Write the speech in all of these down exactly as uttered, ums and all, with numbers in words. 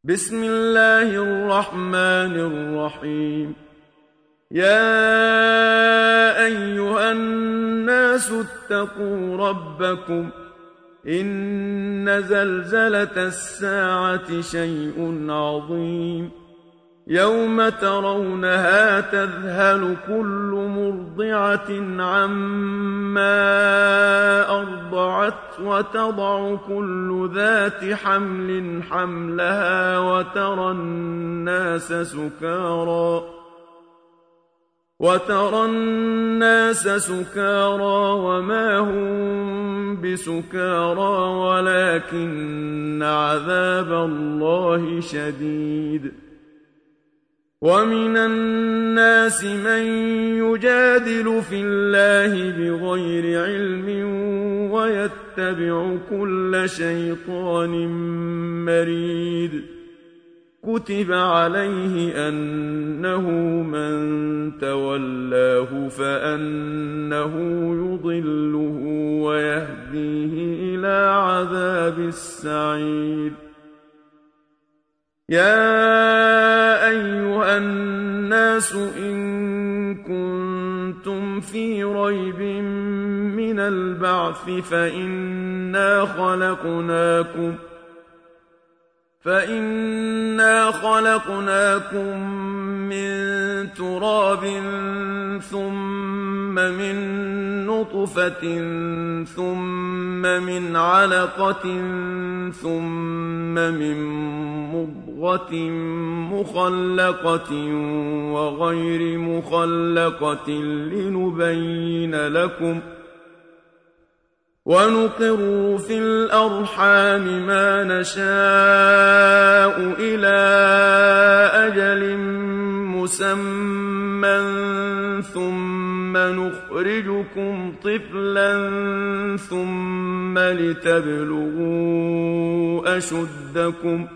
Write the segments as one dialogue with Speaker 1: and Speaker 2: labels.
Speaker 1: بسم الله الرحمن الرحيم. يا أيها الناس اتقوا ربكم إن زلزلة الساعة شيء عظيم يوم ترونها تذهل كل مرضعة عما أرضعت وتضع كل ذات حمل حملها وترى الناس سكارى وترى الناس سكارى وما هم بسكارى ولكن عذاب الله شديد. ومن الناس من يجادل في الله بغير علم ويتبع كل شيطان مريد. كتب عليه أنه من تولاه فأنه يضله ويهديه إلى عذاب السعير. يا أيها الناس إن كنتم في ريب من البعث فإنا خلقناكم فإنا خلقناكم من تراب ثم من نطفة ثم من علقة ثم من مضغة مخلقة وغير مخلقة لنبين لكم ونقر في الأرحام ما نشاء إلى أجل مسمى ثم نخرجكم طفلا ثم لتبلغوا أشدكم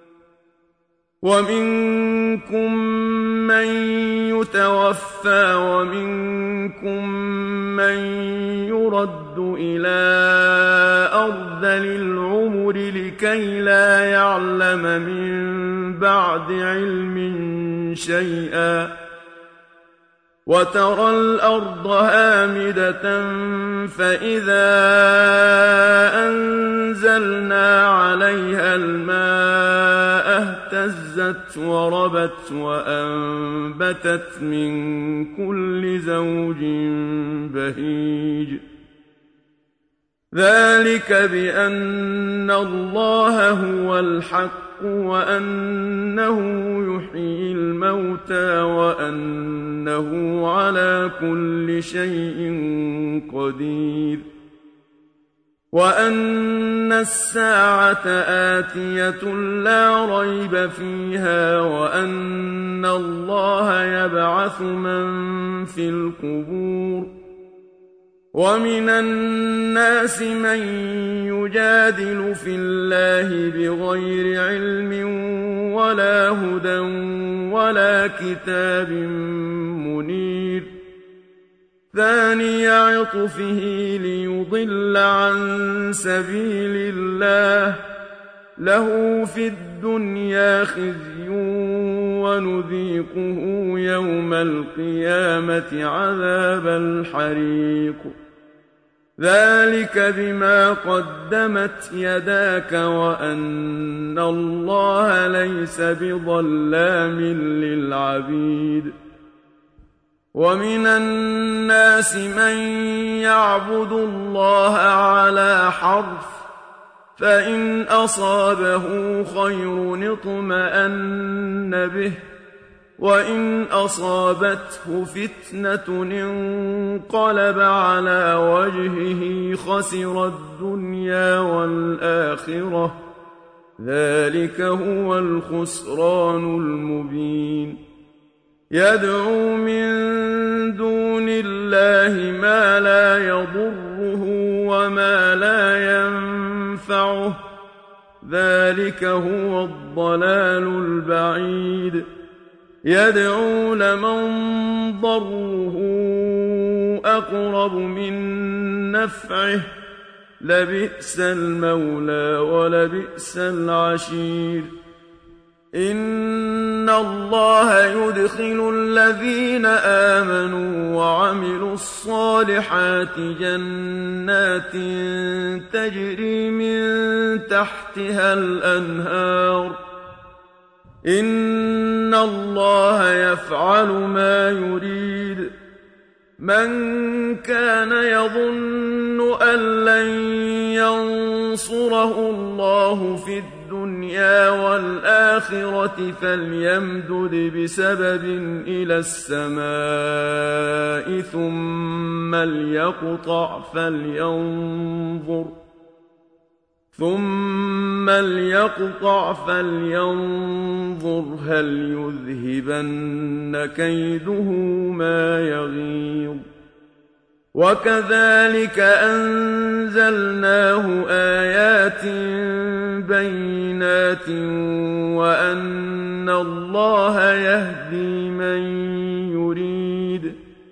Speaker 1: ومنكم من يتوفى ومنكم من يرد إلى أرذل العمر لكي لا يعلم من بعد علم شيئا. وترى الأرض هامدة فإذا أنزلنا عليها الماء اهتزت وربت وأنبتت من كل زوج بهيج. ذلك بأن الله هو الحق وأنه يحيي الموتى وأنه على كل شيء قدير. وأن الساعة آتية لا ريب فيها وأن الله يبعث من في القبور. ومن الناس من يجادل في الله بغير علم ولا هدى ولا كتاب منير. ثاني عطفه ليضل عن سبيل الله له في الدنيا خزي ونذيقه يوم القيامة عذاب الحريق. ذلك بما قدمت يداك وأن الله ليس بظلام للعبيد. ومن الناس من يعبد الله على حرف فإن أصابه خير اطمأن به وإن أصابته فتنة انقلب على وجهه خسر الدنيا والآخرة. ذلك هو الخسران المبين. يدعو من دون الله ما لا يضره وما لا ينفعه ذلك هو الضلال البعيد. يدعو لمن ضره أقرب من نفعه لبئس المولى ولبئس العشير. إِنَّ اللَّهَ يُدْخِلُ الَّذِينَ آمَنُوا وَعَمِلُوا الصَّالِحَاتِ جَنَّاتٍ تَجْرِي مِن تَحْتِهَا الْأَنْهَارُ ۚ إِنَّ اللَّهَ يَفْعَلُ مَا يُرِيدُ. مَن كَانَ يَظُنُّ أَن لَّن يَنصُرَهُ اللَّهُ فِي الدُّنْيَا وَالْآخِرَةِ فَلْيَمْدُدْ بِسَبَبٍ إِلَى السَّمَاءِ ثُمَّ لْيَقْطَعْ فَلْيَنظُرْ ثُمَّ لْيَقْطَعْ فَلْيَنظُرْ هَلْ يُذْهِبَنَّ كَيْدُهُ مَا يَغِيظُ. وَكَذَلِكَ أَنزَلْنَاهُ آيَاتٍ بَيِّنَاتٍ وَأَنَّ اللَّهَ يَهْدِي مَن يُرِيدُ.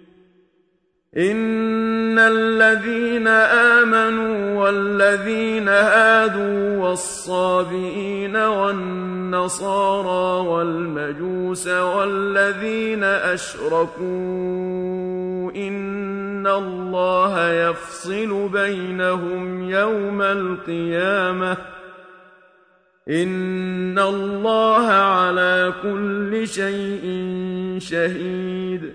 Speaker 1: إِنَّ الَّذِينَ آمَنُوا وَالَّذِينَ هَادُوا وَالصَّابِئِينَ وَالنَّصَارَىٰ وَالْمَجُوسَ وَالَّذِينَ أَشْرَكُوا إِنَّ اللَّهَ يَفْصِلُ بَيْنَهُمْ يَوْمَ الْقِيَامَةِ ۚ إِنَّ اللَّهَ عَلَىٰ كُلِّ شَيْءٍ شَهِيدٌ.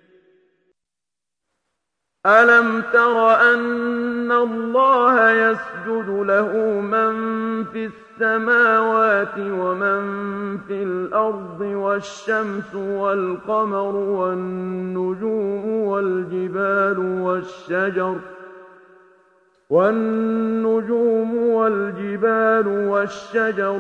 Speaker 1: أَلَمْ تَرَ أَنَّ اللَّهَ يَسْجُدُ لَهُ مَن فِي السَّمَاوَاتِ وَمَن فِي الْأَرْضِ وَالشَّمْسُ وَالْقَمَرُ وَالنُّجُومُ وَالْجِبَالُ وَالشَّجَرُ وَالنُّجُومُ وَالْجِبَالُ وَالشَّجَرُ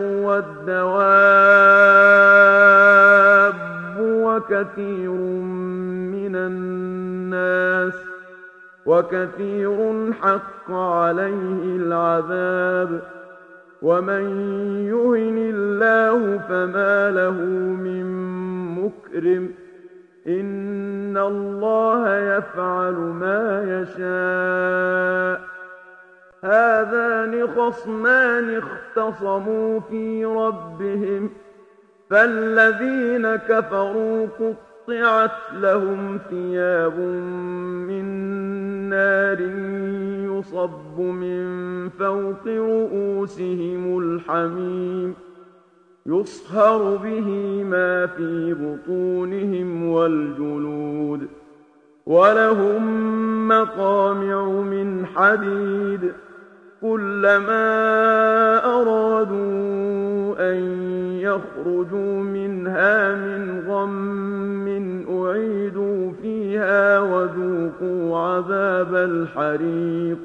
Speaker 1: وَالدَّوَابُّ وَكَثِيرٌ مِّنَ النَّاسِ وَكَثِيرٌ حَقَّ عَلَيْهِ الْعَذَابُ وَمَن يُهِنِ اللَّهُ فَمَا لَهُ مِن مُّكْرِمٍ إِنَّ اللَّهَ يَفْعَلُ مَا يَشَاءُ. هَٰذَانِ خَصْمَانِ اخْتَصَمُوا فِي رَبِّهِمْ فَالَّذِينَ كَفَرُوا قُطِّعَتْ لَهُمْ ثِيَابٌ مِّن نَّارٍ يُصَبُّ مِن فَوْقِ رُءُوسِهِمُ الْحَمِيمُ يُصْهَرُ بِهِ مَا فِي بُطُونِهِمْ وَالْجُلُودُ وَلَهُم مَّقَامِعُ مِنْ حَدِيدٍ كُلَّمَا أَرَادُوا أَن يَخْرُجُوا مِنْهَا مِنْ غَمٍّ أُعِيدُوا فِيهَا وَذُوقُوا عَذَابَ الْحَرِيقِ.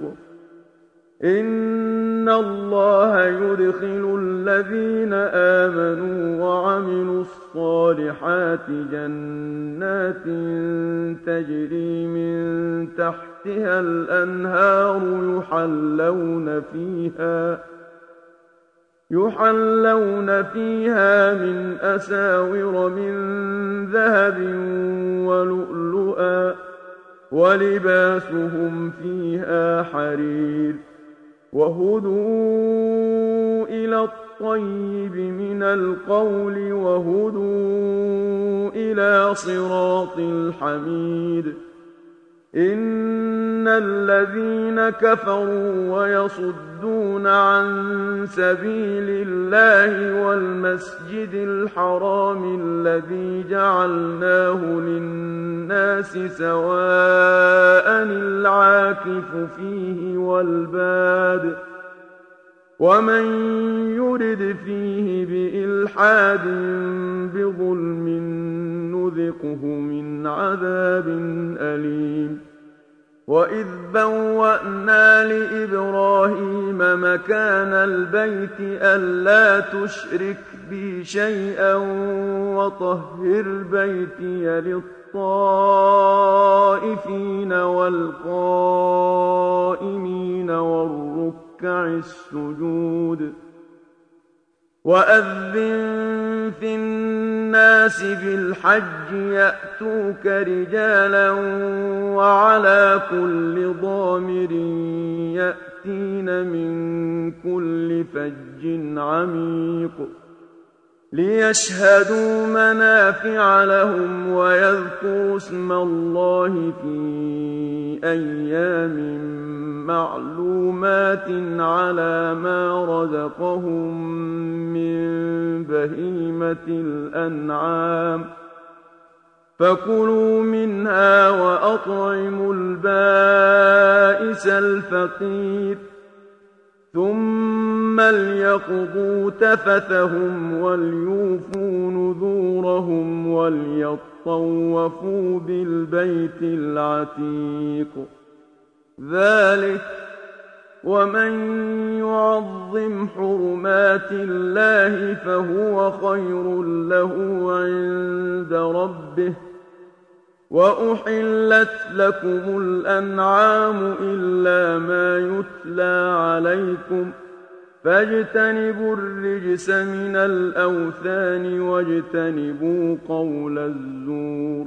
Speaker 1: إِنَّ اللَّهَ يُدْخِلُ الَّذِينَ آمَنُوا وَعَمِلُوا الصَّالِحَاتِ جَنَّاتٍ تَجْرِي مِن تَحْتِهَا الْأَنْهَارُ يُحَلَّوْنَ فِيهَا يُحَلَّوْنَ فِيهَا مِنْ أَسَاوِرَ مِن ذَهَبٍ وَلُؤْلُؤًا وَلِبَاسُهُمْ فِيهَا حَرِيرٌ وَهُدُوا إِلَى الطَّيِّبِ مِنَ الْقَوْلِ وَهُدُوا إِلَىٰ صِرَاطِ الْحَمِيدِ. إِنَّ الَّذِينَ كَفَرُوا وَيَصُدُّونَ عَن سَبِيلِ اللَّهِ وَالْمَسْجِدِ الْحَرَامِ الَّذِي جَعَلْنَاهُ لِلنَّاسِ سَوَاءً الْعَاكِفُ فِيهِ وَالْبَادِ وَمَن يُرِدْ فِيهِ بِإِلْحَادٍ بِظُلْمٍ نُّذِقْهُ مِنْ عَذَابٍ أَلِيمٍ. وَإِذْ بَوَّأْنَا لِإِبْرَاهِيمَ مَكَانَ الْبَيْتِ أَلَّا تُشْرِكْ بِي شَيْئًا وَطَهِّرْ بَيْتِيَ لِلطَّائِفِينَ وَالْقَائِمِينَ وَالرُّكَّعِ السُّجُودِ. وَأَذِّن فِي النَّاسِ بِالْحَجِّ يَأْتُوكَ رِجَالًا وَعَلَىٰ كُلِّ ضَامِرٍ يَأْتِينَ مِن كُلِّ فَجٍّ عَمِيقٍ ليشهدوا منافع لهم ويذكروا اسم الله في أيام معلومات على ما رزقهم من بهيمة الأنعام فكلوا منها وأطعموا البائس الفقير ثم ليقضوا تفثهم وليوفوا نذورهم وليطوفوا بالبيت العتيق ذلك ومن يعظم حرمات الله فهو خير له عند ربه وأحلت لكم الأنعام إلا ما يتلى عليكم فاجتنبوا الرجس من الأوثان واجتنبوا قول الزور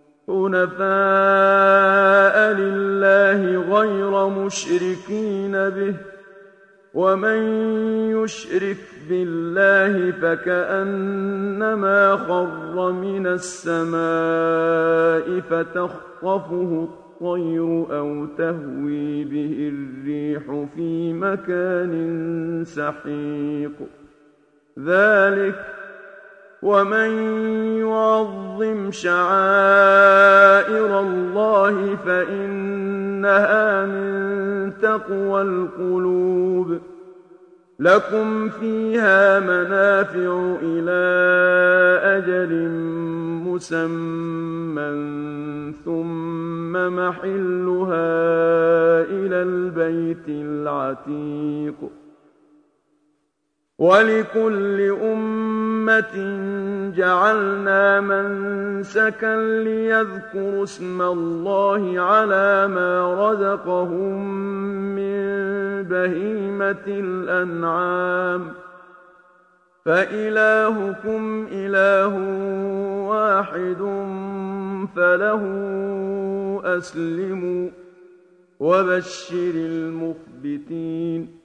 Speaker 1: حنفاء لله غير مشركين به ومن يشرك بالله فكأنما خر من السماء فتخطفه الطير أو تهوي به الريح في مكان سحيق ذلك ومن يعظم شعائر الله فإنها من تقوى القلوب لكم فيها منافع إلى أجل مسمى ثم محلها إلى البيت العتيق ولكل أمة جعلنا منسكا ليذكروا اسم الله على ما رزقهم من بهيمة الأنعام فإلهكم إله واحد فله أسلموا وبشر المخبتين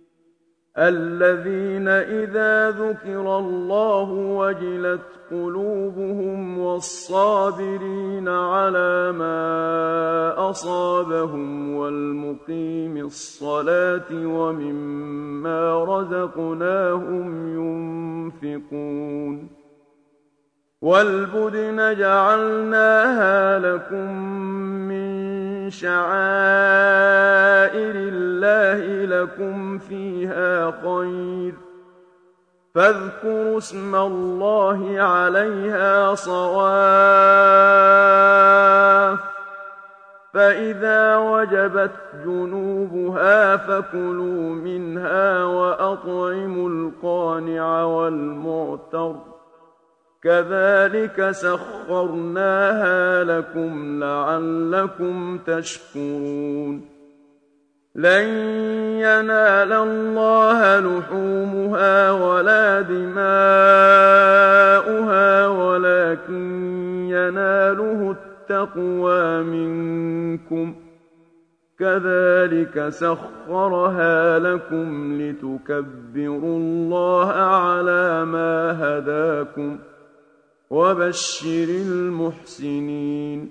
Speaker 1: الذين إذا ذكر الله وجلت قلوبهم والصابرين على ما أصابهم والمقيم الصلاة ومما رزقناهم ينفقون والبدن جعلناها لكم من شعائر الله لكم فيها خير فاذكروا اسم الله عليها صواف فإذا وجبت جنوبها فكلوا منها وأطعموا القانع والمعتر كذلك سخرناها لكم لعلكم تشكرون لن ينال الله لحومها ولا دماؤها ولكن يناله التقوى منكم كذلك سخرها لكم لتكبروا الله على ما هداكم وبشر المحسنين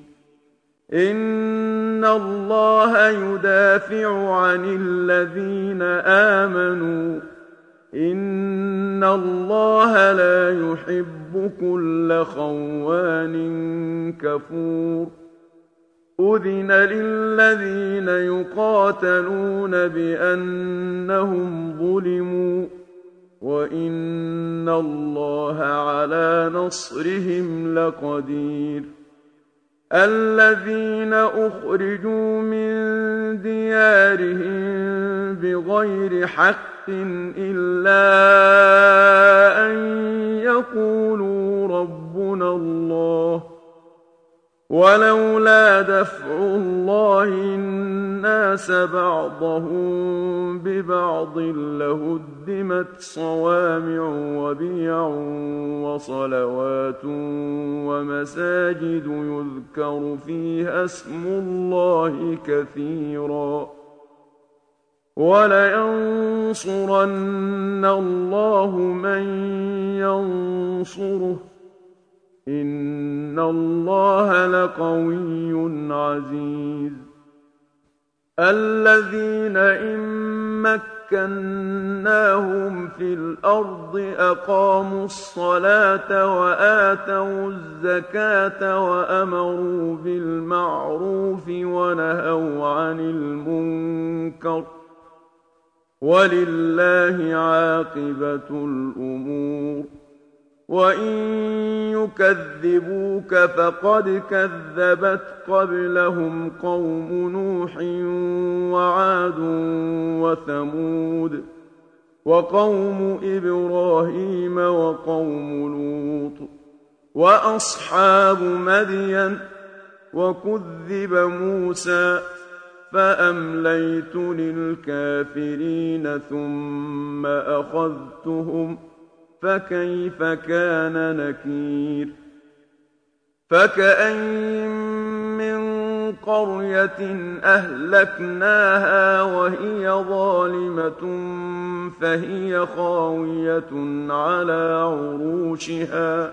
Speaker 1: إن الله يدافع عن الذين آمنوا إن الله لا يحب كل خوان كفور أذن للذين يقاتلون بأنهم ظلموا وإن الله على نصرهم لقدير الذين أخرجوا من ديارهم بغير حق إلا أن يقولوا ربنا الله ولولا دفع الله الناس بعضهم ببعض لهدمت صوامع وبيع وصلوات ومساجد يذكر فيها اسم الله كثيرا وَلَيَنصُرَنَّ اللَّهُ مَن يَنصُرُهُ ۗ إِنَّ اللَّهَ لَقَوِيٌّ عَزِيزٌ الَّذِينَ إِن مَّكَّنَّاهُمْ فِي الْأَرْضِ أَقَامُوا الصَّلَاةَ وَآتَوُا الزَّكَاةَ وَأَمَرُوا بِالْمَعْرُوفِ وَنَهَوْا عَنِ الْمُنكَرِ ۗ وَلِلَّهِ عَاقِبَةُ الْأُمُورِ وَإِن يُكَذِّبُوكَ فَقَدْ كَذَّبَتْ قَبْلَهُمْ قَوْمُ نُوحٍ وَعَادٌ وَثَمُودُ وَقَوْمُ إِبْرَاهِيمَ وَقَوْمُ لُوطٍ وَأَصْحَابُ مَدْيَنَ وَكُذِّبَ مُوسَىٰ فَأَمْلَيْتُ لِلْكَافِرِينَ ثُمَّ أَخَذْتُهُمْ فَكَيْفَ كَانَ نَكِيرِ فَكَأَيِّن مِّن قَرْيَةٍ أَهْلَكْنَاهَا وَهِيَ ظَالِمَةٌ فَهِيَ خَاوِيَةٌ عَلَىٰ عُرُوشِهَا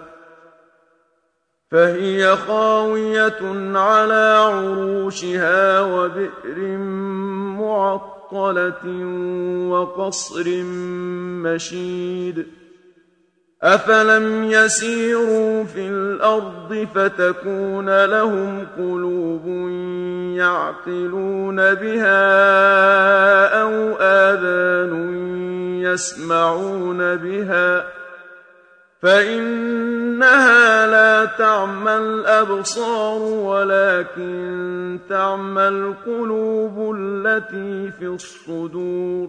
Speaker 1: فهي خاوية على عروشها وبئر معطلة وقصر مشيد أفلم يسيروا في الأرض فتكون لهم قلوب يعقلون بها أو آذان يسمعون بها فإنها لا تعمى الأبصار ولكن تعمى القلوب التي في الصدور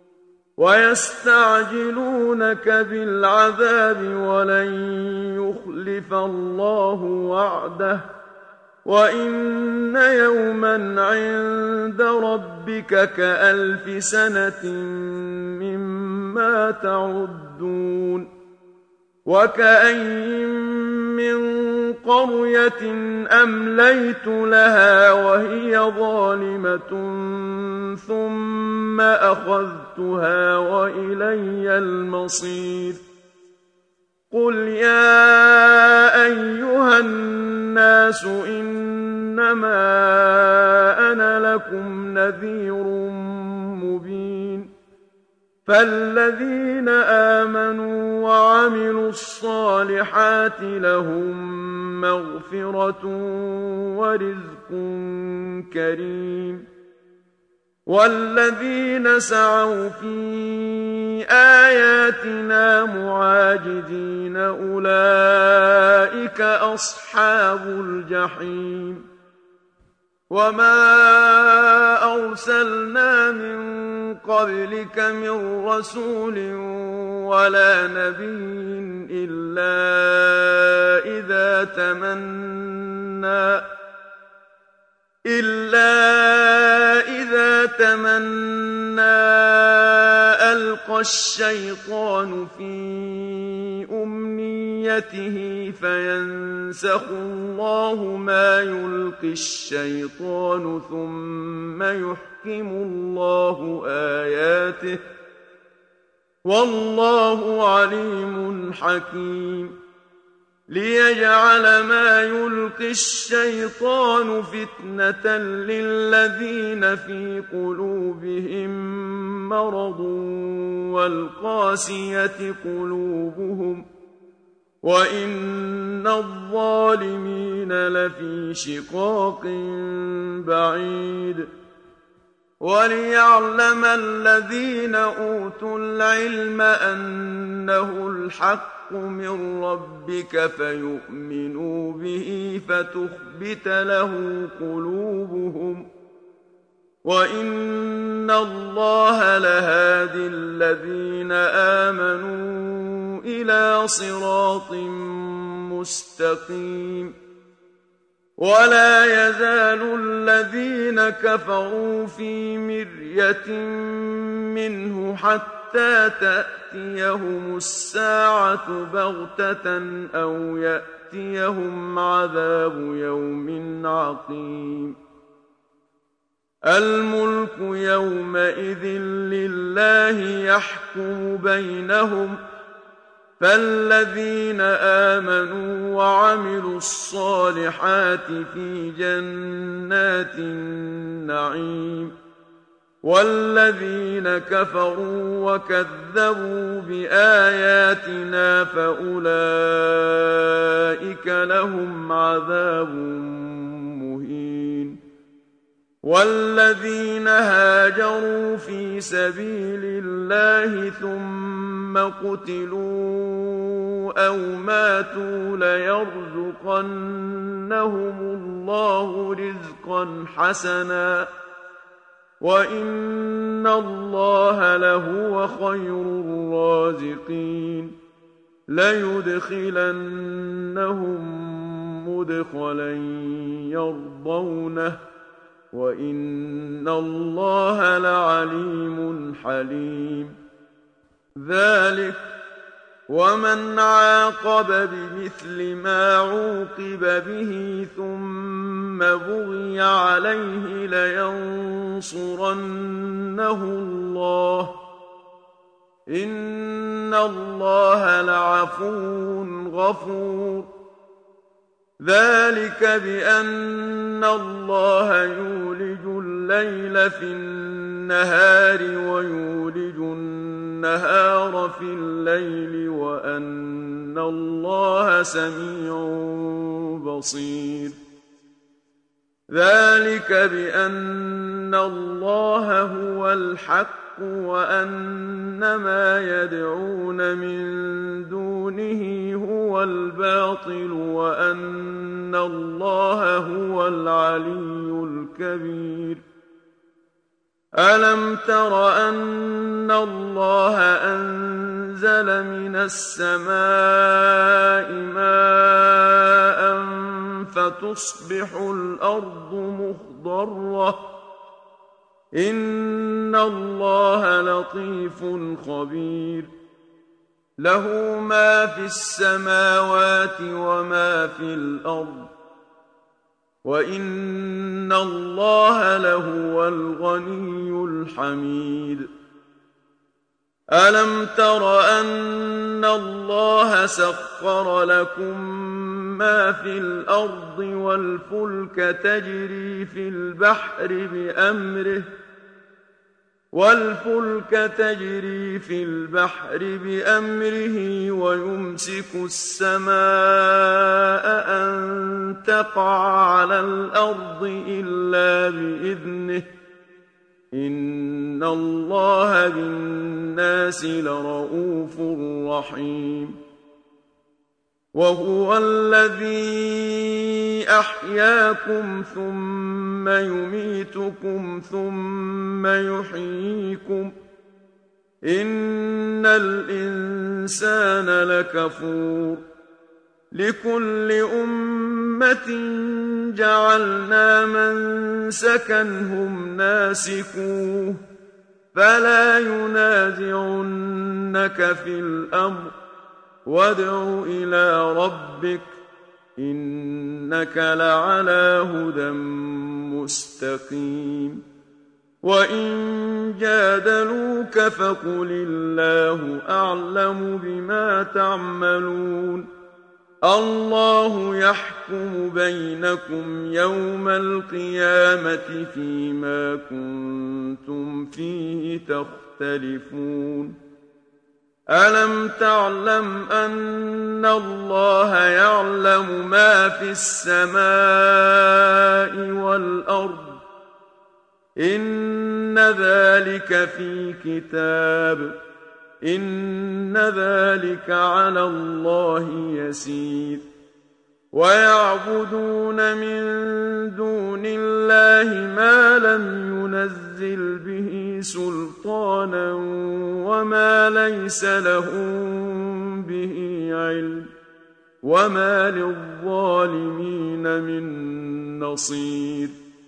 Speaker 1: ويستعجلونك بالعذاب ولن يخلف الله وعده وإن يوما عند ربك كألف سنة مما تعدون وكأين من قرية أمليت لها وهي ظالمة ثم أخذتها وإلي المصير قل يا أيها الناس إنما أنا لكم نذير مبين فالذين آمنوا وعملوا الصالحات لهم مغفرة ورزق كريم والذين سعوا في آياتنا معاجزين أولئك أصحاب الجحيم وما أرسلنا من قبلك من رسول ولا نبي إلا إذا تمنى إلا إذا تمنى ألقى الشيطان في أمنيته فينسخ الله ما يلقي الشيطان ثم يحكم الله آياته والله عليم حكيم ليجعل ما يلقي الشيطان فتنة للذين في قلوبهم مرض والقاسية قلوبهم وإن الظالمين لفي شقاق بعيد وليعلم الذين أوتوا العلم أنه الحق من ربك فيؤمنوا به فتخبت له قلوبهم وإن الله لهادي الذين آمنوا إلى صراط مستقيم ولا يزال الذين كفروا في مرية منه حتى تأتيهم الساعة بغتة أو يأتيهم عذاب يوم عقيم الملك يومئذ لله يحكم بينهم فالذين آمنوا وعملوا الصالحات في جنات النعيم والذين كفروا وكذبوا بآياتنا فأولئك لهم عذاب مهين والذين هاجروا في سبيل الله ثم قتلوا أو ماتوا ليرزقنهم الله رزقا حسنا وإن الله لهو خير الرازقين ليدخلنهم مدخلا يرضونه وإن الله لعليم حليم ذلك ومن عاقب بمثل ما عوقب به ثم بغي عليه لينصرنه الله إن الله لعفو غفور ذلك بأن الله يولج الليل في النهار ويولج النهار في الليل وأن الله سميع بصير ذلك بأن الله هو الحق وأن ما يدعون من دونه هو الباطل وأن الله هو العلي الكبير ألم تر أن الله أنزل من السماء ماء فتصبح الأرض مخضرة إن الله لطيف خبير له ما في السماوات وما في الأرض وإن الله لهو الغني الحميد ألم تر أن الله سخر لكم ما في الأرض والفلك تجري في البحر بأمره والفلك تجري في البحر بأمره ويمسك السماء أن تقع على الأرض إلا بإذنه إن الله بالناس لرءوف رحيم وهو الذي أحياكم ثم يميتكم ثم يحييكم إن الإنسان لكفور لكل أمة جعلنا منسكا هم ناسكوه فلا ينازعنك في الأمر وادع إلى ربك إنك لعلى هدى مستقيم وإن جادلوك فقل الله أعلم بما تعملون الله يحكم بينكم يوم القيامة فيما كنتم فيه تختلفون ألم تعلم أن الله يعلم ما في السماء والأرض إن ذلك في كتاب إن ذلك على الله يسير ويعبدون من دون الله ما لم ينزل به سلطانا وما ليس لهم به علم وما للظالمين من نصير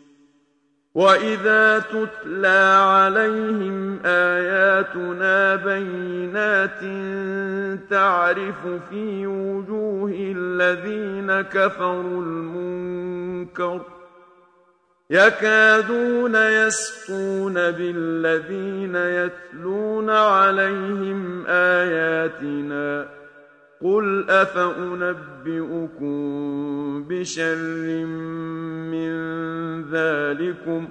Speaker 1: وإذا تتلى عليهم آياتنا بينات تعرف في وجوه الذين كفروا المنكر يكادون يسطون بالذين يتلون عليهم آياتنا قل أفأنبئكم بشر من ذلكم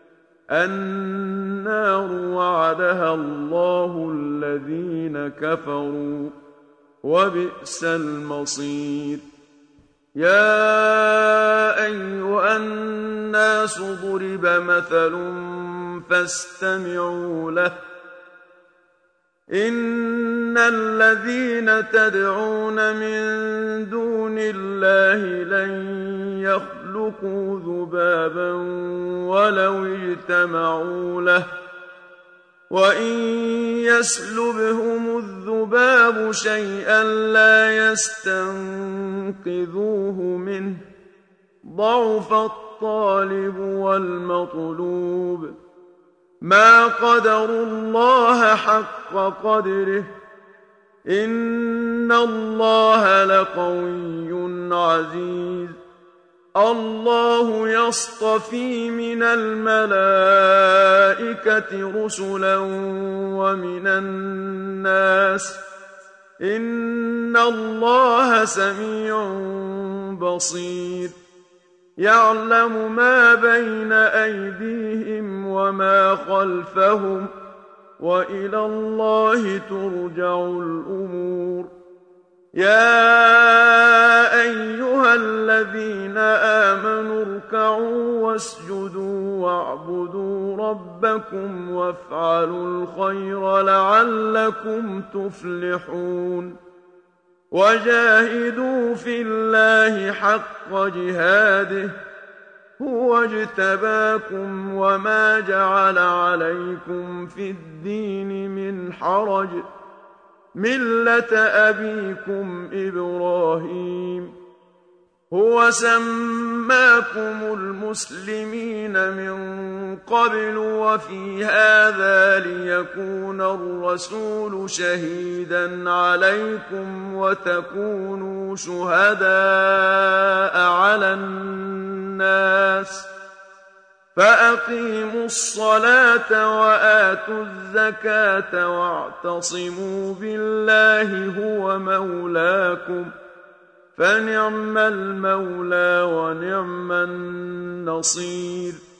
Speaker 1: النار وعدها الله الذين كفروا وبئس المصير. يا أيها الناس ضرب مثل فاستمعوا له إن الذين تدعون من دون الله لن يخلقوا ذبابا ولو اجتمعوا له وإن يسلبهم الذباب شيئا لا يستنقذوه منه ضعف الطالب والمطلوب ما قدروا الله حق قدره إن الله لقوي عزيز. الله يصطفي من الملائكة رسلا ومن الناس إن الله سميع بصير. يعلم ما بين أيديهم وما خلفهم وإلى الله ترجع الأمور. يا أيها الذين آمنوا اركعوا واسجدوا واعبدوا ربكم وافعلوا الخير لعلكم تفلحون. وجاهدوا في الله حق جهاده هو اجتباكم وما جعل عليكم في الدين من حرج ملة أبيكم إبراهيم هو سماكم المسلمين من قبل وفي هذا ليكون الرسول شهيدا عليكم وتكونوا شهداء على الناس فأقيموا الصلاة وآتوا الزكاة واعتصموا بالله هو مولاكم فنعم المولى ونعم النصير.